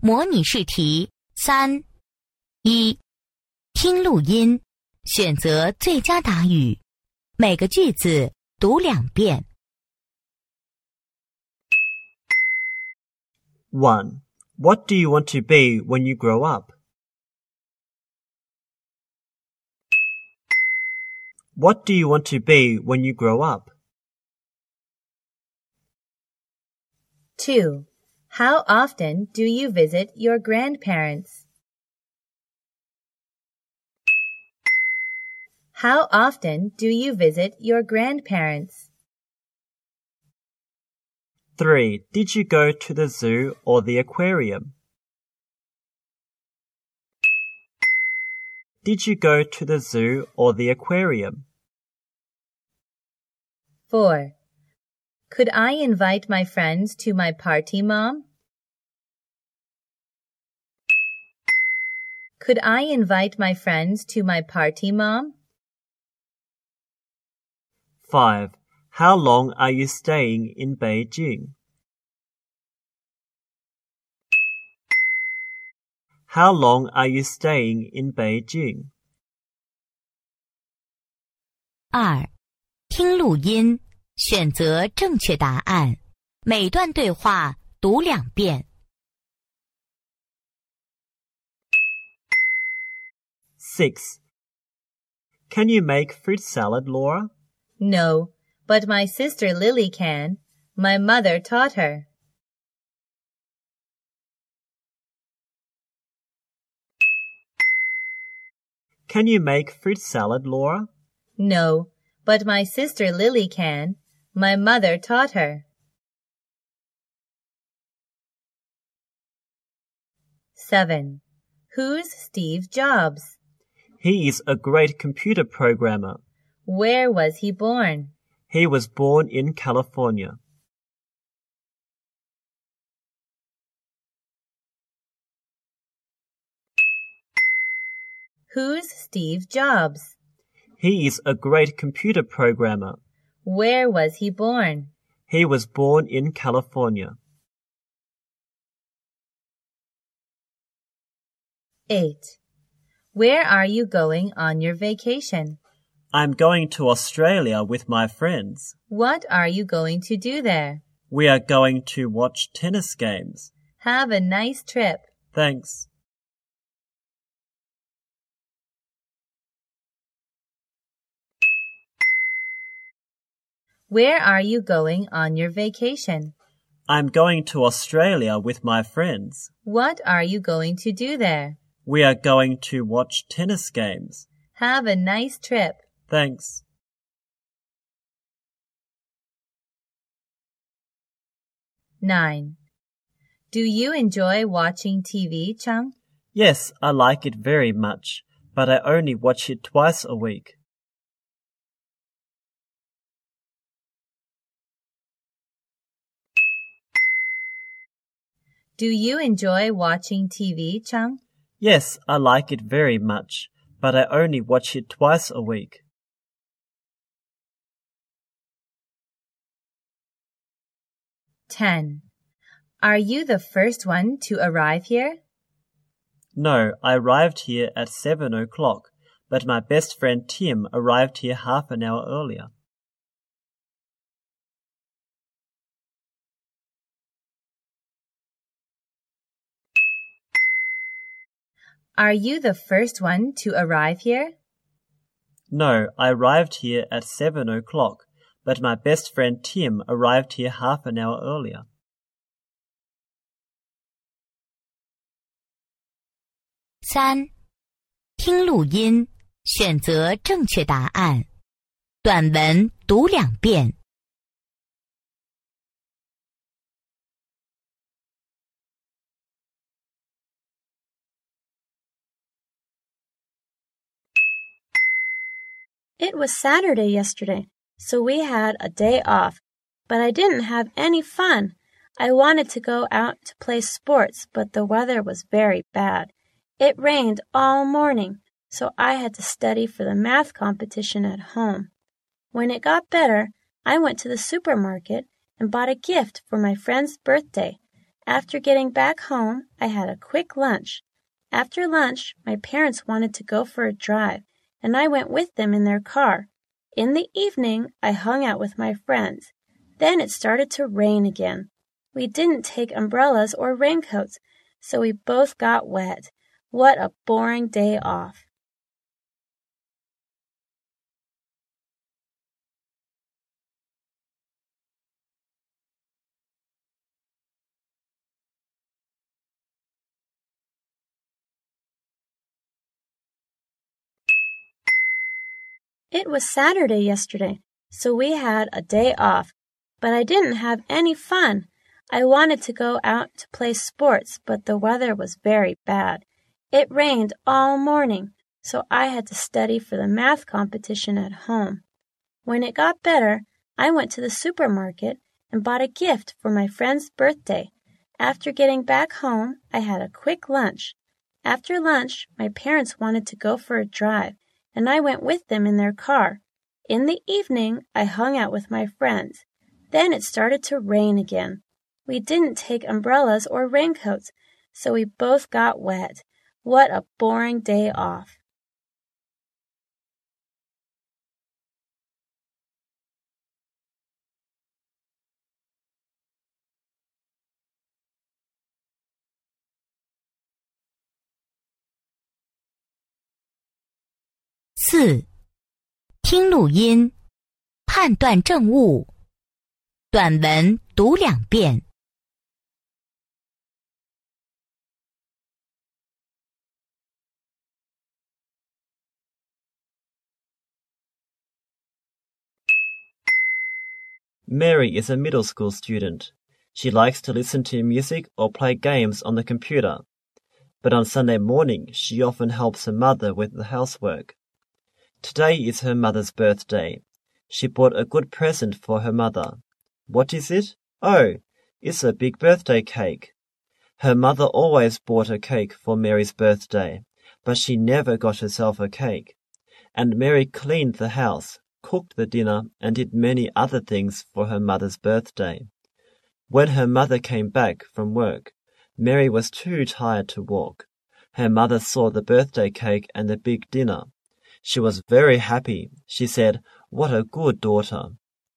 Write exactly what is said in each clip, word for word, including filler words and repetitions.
模拟试题三。一、听录音，选择最佳答语，每个句子读两遍。 one. What do you want to be when you grow up? What do you want to be when you grow up? two. How often do you visit your grandparents? How often do you visit your grandparents? three. Did you go to the zoo or the aquarium? Did you go to the zoo or the aquarium? four. Could I invite my friends to my party, Mom? Could I invite my friends to my party, Mom? five. How long are you staying in Beijing? How long are you staying in Beijing? 二、听录音，选择正确答案，每段对话读两遍。 six. Can you make fruit salad, Laura? No, but my sister Lily can. My mother taught her. Can you make fruit salad, Laura? No, but my sister Lily can. My mother taught her. seven. Who's Steve Jobs? He is a great computer programmer. Where was he born? He was born in California. Who's Steve Jobs? He is a great computer programmer. Where was he born? He was born in California. eight. Where are you going on your vacation? I'm going to Australia with my friends. What are you going to do there? We are going to watch tennis games. Have a nice trip. Thanks. Where are you going on your vacation? I'm going to Australia with my friends. What are you going to do there? We are going to watch tennis games. Have a nice trip. Thanks. nine. Do you enjoy watching T V, Chung? Yes, I like it very much, but I only watch it twice a week. Do you enjoy watching T V, Chung? Yes, I like it very much, but I only watch it twice a week. ten. Are you the first one to arrive here? No, I arrived here at seven o'clock, but my best friend Tim arrived here half an hour earlier. Are you the first one to arrive here? No, I arrived here at seven o'clock, but my best friend Tim arrived here half an hour earlier. 三、听录音，选择正确答案，短文读两遍。 It was Saturday yesterday, so we had a day off, but I didn't have any fun. I wanted to go out to play sports, but the weather was very bad. It rained all morning, so I had to study for the math competition at home. When it got better, I went to the supermarket and bought a gift for my friend's birthday. After getting back home, I had a quick lunch. After lunch, my parents wanted to go for a drive, and I went with them in their car. In the evening, I hung out with my friends. Then it started to rain again. We didn't take umbrellas or raincoats, so we both got wet. What a boring day off. It was Saturday yesterday, so we had a day off, but I didn't have any fun. I wanted to go out to play sports, but the weather was very bad. It rained all morning, so I had to study for the math competition at home. When it got better, I went to the supermarket and bought a gift for my friend's birthday. After getting back home, I had a quick lunch. After lunch, my parents wanted to go for a drive, and I went with them in their car. In the evening, I hung out with my friends. Then it started to rain again. We didn't take umbrellas or raincoats, so we both got wet. What a boring day off. 四、听录音，判断正误。短文读两遍。 Mary is a middle school student. She likes to listen to music or play games on the computer. But on Sunday morning, she often helps her mother with the housework. Today is her mother's birthday. She bought a good present for her mother. What is it? Oh, it's a big birthday cake. Her mother always bought a cake for Mary's birthday, but she never got herself a cake. And Mary cleaned the house, cooked the dinner, and did many other things for her mother's birthday. When her mother came back from work, Mary was too tired to walk. Her mother saw the birthday cake and the big dinner. She was very happy. She said, "What a good daughter."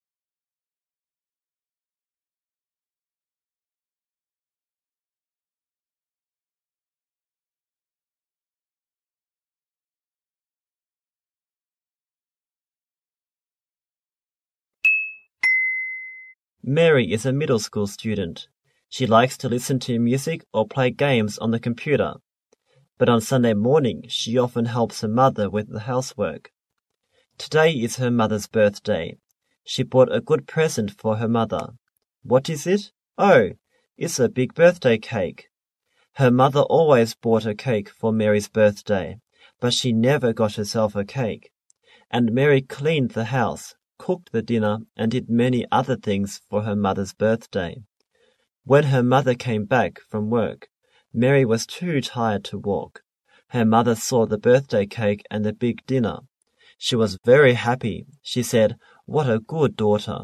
Mary is a middle school student. She likes to listen to music or play games on the computer. But on Sunday morning, she often helps her mother with the housework. Today is her mother's birthday. She bought a good present for her mother. What is it? Oh, it's a big birthday cake. Her mother always bought a cake for Mary's birthday, but she never got herself a cake. And Mary cleaned the house, cooked the dinner, and did many other things for her mother's birthday. When her mother came back from work, Mary was too tired to walk. Her mother saw the birthday cake and the big dinner. She was very happy. She said, "What a good daughter."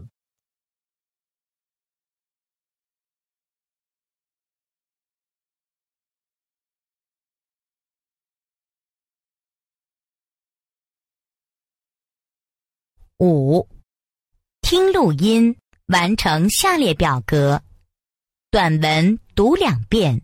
五、听录音，完成下列表格。短文读两遍。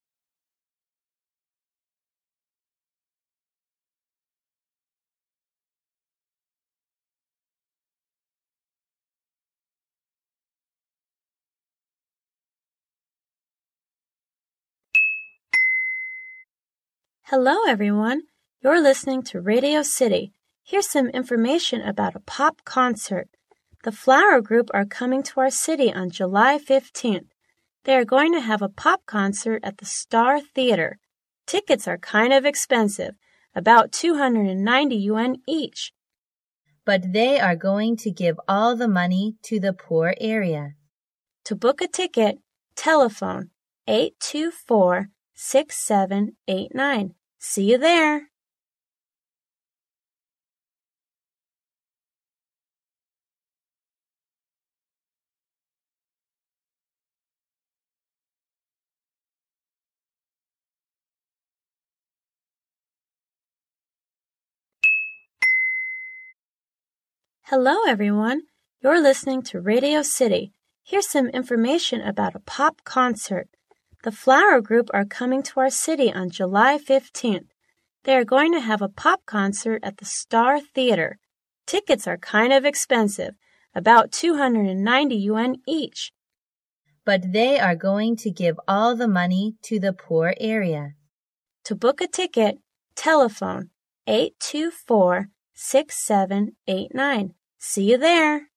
Hello, everyone. You're listening to Radio City. Here's some information about a pop concert. The Flower Group are coming to our city on July fifteenth. They are going to have a pop concert at the Star Theater. Tickets are kind of expensive, about two hundred ninety yuan each. But they are going to give all the money to the poor area. To book a ticket, telephone eight two four, six seven eight nine. See you there. Hello, everyone. You're listening to Radio City. Here's some information about a pop concert. The Flower Group are coming to our city on July fifteenth. They are going to have a pop concert at the Star Theater. Tickets are kind of expensive, about two hundred ninety yuan each. But they are going to give all the money to the poor area. To book a ticket, telephone eight two four, six seven eight nine. See you there.